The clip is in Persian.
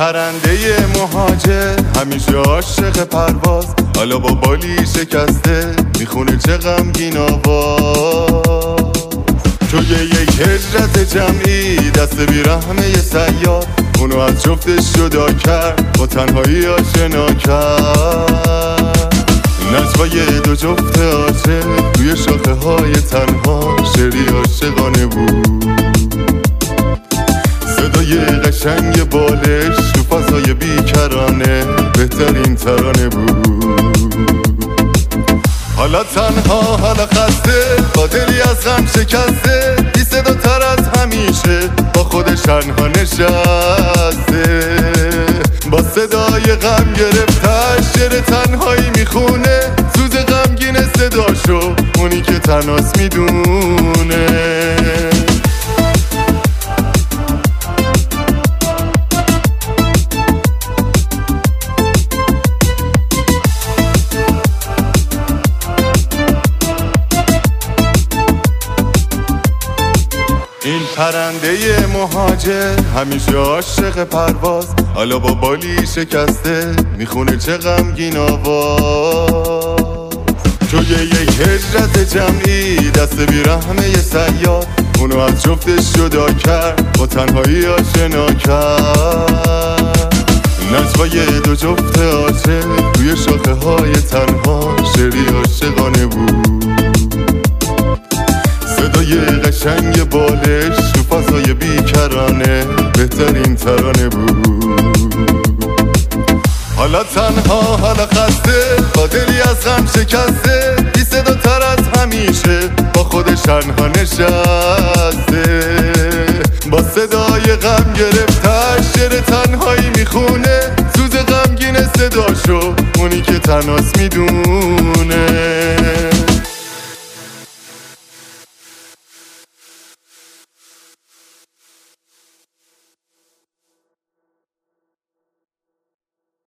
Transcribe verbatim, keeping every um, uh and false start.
پرنده مهاجر همیشه عاشق پرواز، حالا با بالی شکسته میخونه چه غمگین آواز. توی یک هجرت جمعی دست بیرحمه یه صیاد، اونو از جفتش جدا کرد، با تنهایی آشنا کرد. نجوای دو جفت عاشق توی شاخه های تنها شعری عاشقانه بود. صدای قشنگ بالش تو فضای بیکرانه بهترین ترانه بود. حالا تنها حالا خسته با دلی از غم شکسته، بی صدا تر از همیشه با خودش تنها نشسته. با صدای غم گرفتش شعر تنهایی میخونه، سوز غمگین صداشو اونی که تنهاست میدونه. این پرنده مهاجر همیشه عاشق پرواز، حالا با بالی شکسته میخونه چه غمگین آواز. توی یک هجرت جمعی دست بیرحمه یه صیاد، اونو از جفتش جدا کرد، با تنهایی آشنا کرد. نجوای دو جفت عاشق توی شاخه های تنها شعری عاشقانه بود. صدای قشنگ بالش تو فضای بیکرانه بهترین ترانه بود. حالا تنها حالا خسته با دلی از غم شکسته، بی صدا تر از همیشه با خودش تنها نشسته. با صدای غم گرفتش شعر تنهایی میخونه، سوز غمگین صداشو اونی که تنهاست میدونه.